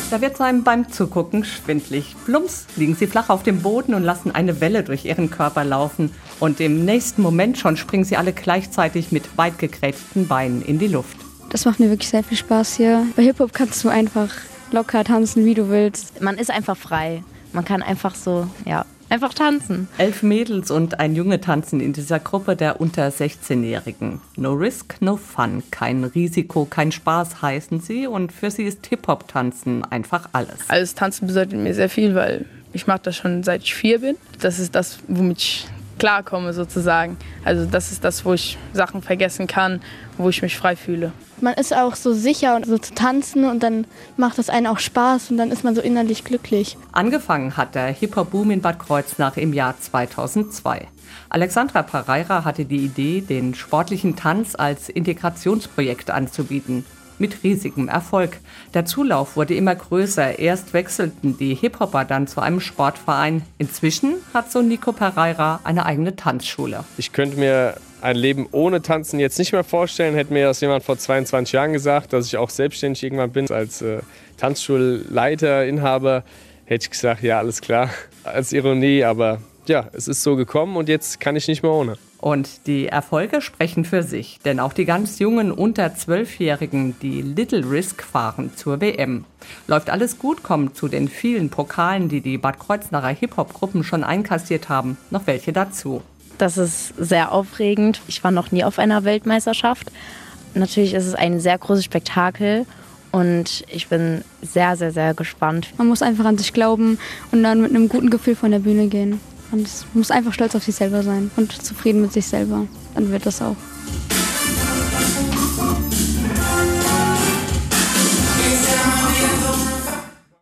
Da wird einem beim Zugucken schwindlig. Plumps liegen sie flach auf dem Boden und lassen eine Welle durch ihren Körper laufen. Und im nächsten Moment schon springen sie alle gleichzeitig mit weit gegrätschten Beinen in die Luft. Das macht mir wirklich sehr viel Spaß hier. Bei Hip-Hop kannst du einfach locker tanzen, wie du willst. Man ist einfach frei. Man kann einfach so, einfach tanzen. 11 Mädels und ein Junge tanzen in dieser Gruppe der unter 16-Jährigen. No risk, no fun. Kein Risiko, kein Spaß heißen sie. Und für sie ist Hip-Hop-Tanzen einfach alles. Also Tanzen bedeutet mir sehr viel, weil ich mache das schon seit ich 4 bin. Das ist das, womit ich klarkomme sozusagen. Also das ist das, wo ich Sachen vergessen kann, wo ich mich frei fühle. Man ist auch so sicher und so zu tanzen und dann macht das einen auch Spaß und dann ist man so innerlich glücklich. Angefangen hat der Hip-Hop-Boom in Bad Kreuznach im Jahr 2002. Alexandra Pereira hatte die Idee, den sportlichen Tanz als Integrationsprojekt anzubieten. Mit riesigem Erfolg. Der Zulauf wurde immer größer. Erst wechselten die Hip-Hopper dann zu einem Sportverein. Inzwischen hat so Nico Pereira eine eigene Tanzschule. Ich könnte mir ein Leben ohne Tanzen jetzt nicht mehr vorstellen. Hätte mir das jemand vor 22 Jahren gesagt, dass ich auch selbstständig irgendwann bin. Als Tanzschulleiter, Inhaber, hätte ich gesagt, ja, alles klar. Als Ironie, aber ja, es ist so gekommen und jetzt kann ich nicht mehr ohne. Und die Erfolge sprechen für sich, denn auch die ganz jungen unter 12-Jährigen, die Little Risk fahren zur WM. Läuft alles gut, kommen zu den vielen Pokalen, die die Bad Kreuznacher Hip-Hop-Gruppen schon einkassiert haben, noch welche dazu. Das ist sehr aufregend. Ich war noch nie auf einer Weltmeisterschaft. Natürlich ist es ein sehr großes Spektakel und ich bin sehr, sehr, sehr gespannt. Man muss einfach an sich glauben und dann mit einem guten Gefühl von der Bühne gehen. Und es muss einfach stolz auf sich selber sein und zufrieden mit sich selber. Dann wird das auch.